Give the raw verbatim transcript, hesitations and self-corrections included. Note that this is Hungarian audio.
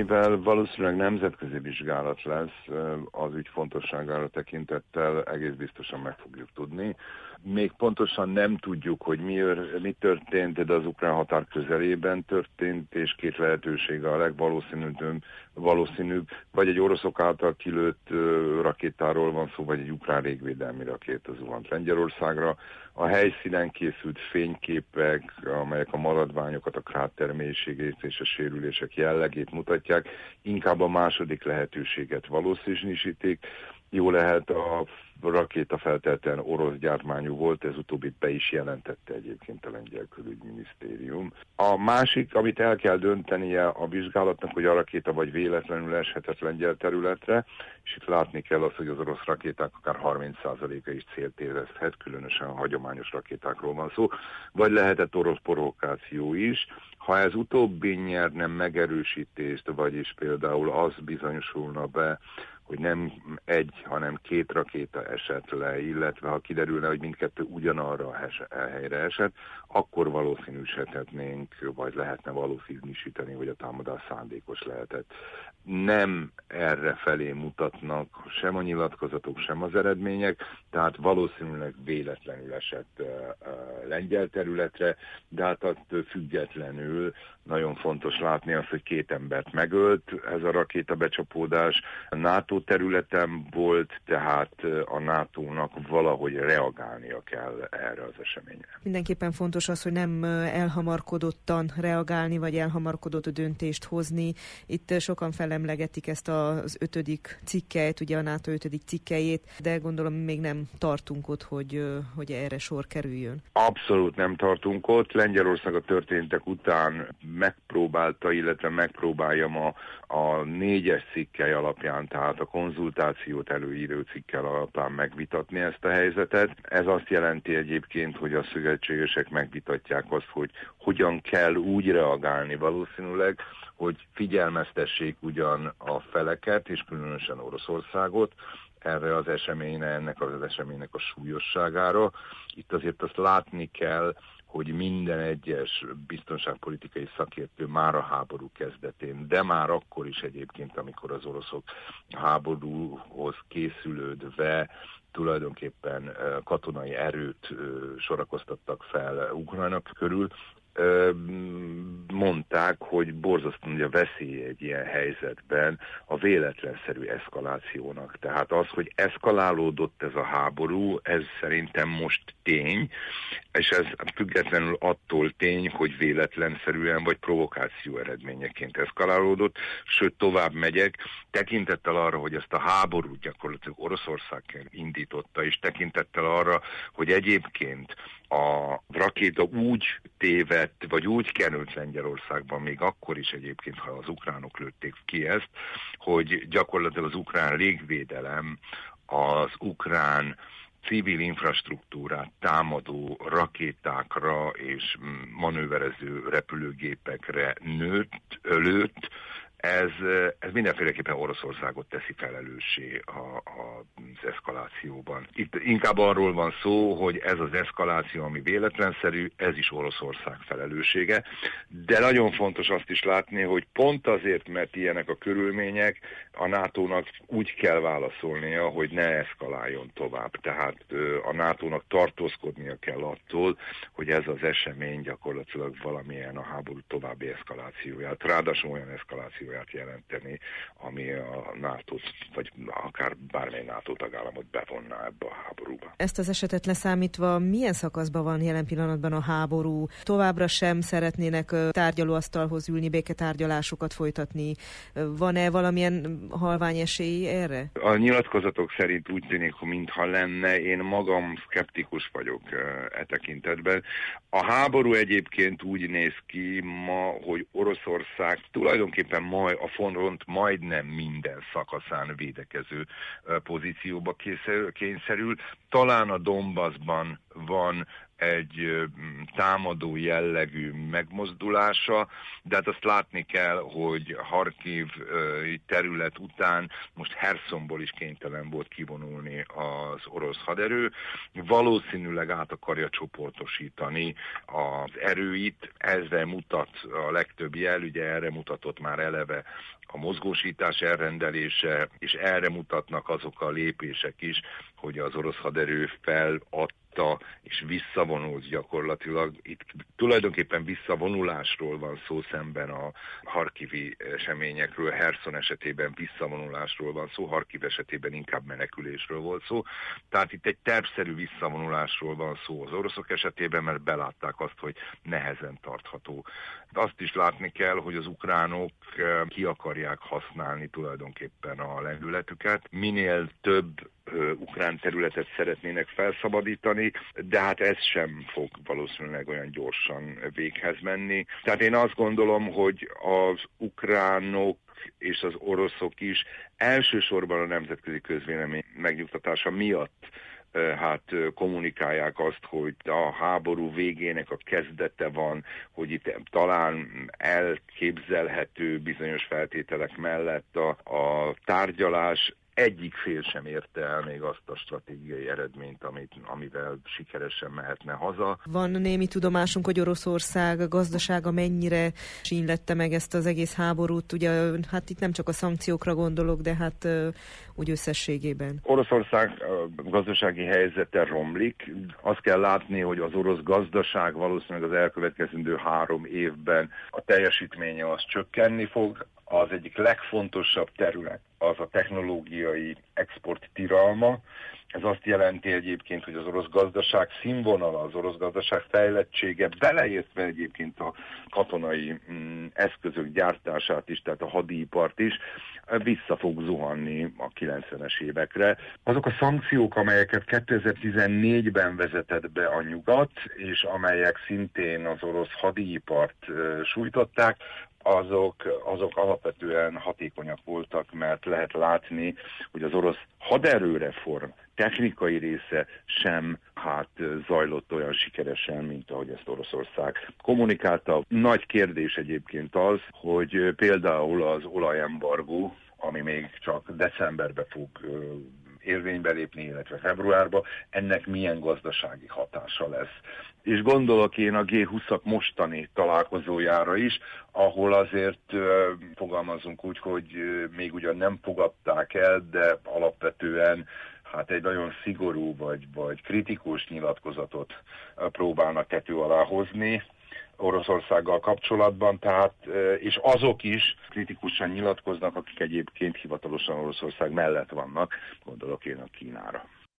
mivel valószínűleg nemzetközi vizsgálat lesz, az ügy fontosságára tekintettel egész biztosan meg fogjuk tudni. Még pontosan nem tudjuk, hogy mi, mi történt, de az ukrán határ közelében történt, és két lehetősége a legvalószínűbb, valószínűbb, vagy egy oroszok által kilőtt rakétáról van szó, vagy egy ukrán légvédelmi rakéta zuhant Lengyelországra. A helyszínen készült fényképek, amelyek a maradványokat, a kráter mélységét és a sérülések jellegét mutatják, inkább a második lehetőséget valószínűsítik. Jó lehet, a rakéta feltétlenül orosz gyártmányú volt, ez utóbbit be is jelentette egyébként a lengyel külügyminisztérium. A másik, amit el kell döntenie a vizsgálatnak, hogy a rakéta vagy véletlenül eshetett lengyel területre, és itt látni kell azt, hogy az orosz rakéták akár harminc százaléka is célt érezhet, különösen a hagyományos rakétákról van szó, vagy lehetett orosz provokáció is. Ha ez utóbbi nyerne megerősítést, vagyis például az bizonyosulna be, hogy nem egy, hanem két rakéta esett le, illetve ha kiderülne, hogy mindkettő ugyanarra a helyre esett, akkor valószínűsíthetnénk, vagy lehetne valószínűsíteni, hogy a támadás szándékos lehetett. Nem erre felé mutatnak sem a nyilatkozatok, sem az eredmények, tehát valószínűleg véletlenül esett uh, uh, lengyel területre, de hát attól függetlenül nagyon fontos látni azt, hogy két embert megölt ez a rakétabecsapódás. A NATO területen volt, tehát a nátónak valahogy reagálnia kell erre az eseményre. Mindenképpen fontos az, hogy nem elhamarkodottan reagálni, vagy elhamarkodott döntést hozni. Itt sokan felemlegetik ezt az ötödik cikkeit, ugye a NATO ötödik cikkelyét, de gondolom még nem tartunk ott, hogy, hogy erre sor kerüljön. Abszolút nem tartunk ott. Lengyelország a történtek után megpróbálta, illetve megpróbálja ma a négyes cikkely alapján, tehát a konzultációt előíró cikkel alapján megvitatni ezt a helyzetet. Ez azt jelenti egyébként, hogy a szövetségesek megvitatják azt, hogy hogyan kell úgy reagálni valószínűleg, hogy figyelmeztessék ugyan a feleket, és különösen Oroszországot, erre az eseményre, ennek az eseménynek a súlyosságára. Itt azért azt látni kell, hogy minden egyes biztonságpolitikai szakértő már a háború kezdetén, de már akkor is egyébként, amikor az oroszok háborúhoz készülődve tulajdonképpen katonai erőt sorakoztattak fel Ukrajna körül, mondták, hogy borzasztó nagy a veszély egy ilyen helyzetben a véletlenszerű eszkalációnak. Tehát az, hogy eszkalálódott ez a háború, ez szerintem most tény, és ez függetlenül attól tény, hogy véletlenszerűen vagy provokáció eredményeként eszkalálódott, sőt tovább megyek, tekintettel arra, hogy ezt a háborút gyakorlatilag Oroszország indította, és tekintettel arra, hogy egyébként a rakéta úgy tévedt, vagy úgy került Lengyelországban, még akkor is egyébként, ha az ukránok lőtték ki ezt, hogy gyakorlatilag az ukrán légvédelem az ukrán civil infrastruktúrát támadó rakétákra és manőverező repülőgépekre nőtt, lőtt. Ez, ez mindenféleképpen Oroszországot teszi felelőssé a, a, az eszkalációban. Itt inkább arról van szó, hogy ez az eszkaláció, ami véletlenszerű, ez is Oroszország felelőssége, de nagyon fontos azt is látni, hogy pont azért, mert ilyenek a körülmények, a nátónak úgy kell válaszolnia, hogy ne eszkaláljon tovább. Tehát a nátónak tartózkodnia kell attól, hogy ez az esemény gyakorlatilag valamilyen a háború további eszkalációját, ráadásul olyan eszkaláció jelenteni, ami a nátót, vagy akár bármely NATO tagállamot bevonná ebbe a háborúba. Ezt az esetet leszámítva milyen szakaszban van jelen pillanatban a háború? Továbbra sem szeretnének tárgyalóasztalhoz ülni, béketárgyalásokat folytatni? Van-e valamilyen halvány esély erre? A nyilatkozatok szerint úgy tűnik, mintha lenne. Én magam szkeptikus vagyok e tekintetben. A háború egyébként úgy néz ki ma, hogy Oroszország tulajdonképpen ma a front majdnem minden szakaszán védekező pozícióba kényszerül. Talán a Donbassban van egy támadó jellegű megmozdulása, de hát azt látni kell, hogy Harkiv terület után most Hersonból is kénytelen volt kivonulni az orosz haderő. Valószínűleg át akarja csoportosítani az erőit, ezre mutat a legtöbb jel, ugye erre mutatott már eleve a mozgósítás elrendelése, és erre mutatnak azok a lépések is, hogy az orosz haderő feladta és visszavonult gyakorlatilag. Itt tulajdonképpen visszavonulásról van szó szemben a harkivi eseményekről, Herson esetében visszavonulásról van szó, Harkiv esetében inkább menekülésről volt szó. Tehát itt egy tervszerű visszavonulásról van szó az oroszok esetében, mert belátták azt, hogy nehezen tartható. De azt is látni kell, hogy az ukránok ki akarják használni tulajdonképpen a lendületüket. Minél több ukrán területet szeretnének felszabadítani, de hát ez sem fog valószínűleg olyan gyorsan véghez menni. Tehát én azt gondolom, hogy az ukránok és az oroszok is elsősorban a nemzetközi közvélemény megnyugtatása miatt hát kommunikálják azt, hogy a háború végének a kezdete van, hogy itt talán elképzelhető bizonyos feltételek mellett a, a tárgyalás. Egyik fél sem érte el még azt a stratégiai eredményt, amit, amivel sikeresen mehetne haza. Van némi tudomásunk, hogy Oroszország gazdasága mennyire sínylette meg ezt az egész háborút. Ugye, hát itt nem csak a szankciókra gondolok, de hát úgy összességében. Oroszország gazdasági helyzete romlik. Azt kell látni, hogy az orosz gazdaság valószínűleg az elkövetkezendő három évben a teljesítménye az csökkenni fog. Az egyik legfontosabb terület az a technológiai export tilalma. Ez azt jelenti egyébként, hogy az orosz gazdaság színvonala, az orosz gazdaság fejlettsége, beleértve egyébként a katonai mm, eszközök gyártását is, tehát a hadipart is, vissza fog zuhanni a kilencvenes évekre. Azok a szankciók, amelyeket kétezer-tizennégyben vezetett be a nyugat, és amelyek szintén az orosz hadipart uh, sújtották, azok, azok alapvetően hatékonyak voltak, mert lehet látni, hogy az orosz haderőreform technikai része sem hát zajlott olyan sikeresen, mint ahogy ezt Oroszország kommunikálta. Nagy kérdés egyébként az, hogy például az olajembargó, ami még csak decemberbe fog érvénybe lépni, illetve februárba, ennek milyen gazdasági hatása lesz. És gondolok én a gé huszak mostani találkozójára is, ahol azért fogalmazunk úgy, hogy még ugyan nem fogadták el, de alapvetően hát egy nagyon szigorú vagy, vagy kritikus nyilatkozatot próbálnak tető alá hozni Oroszországgal kapcsolatban, tehát, és azok is kritikusan nyilatkoznak, akik egyébként hivatalosan Oroszország mellett vannak, gondolok én a Kínára.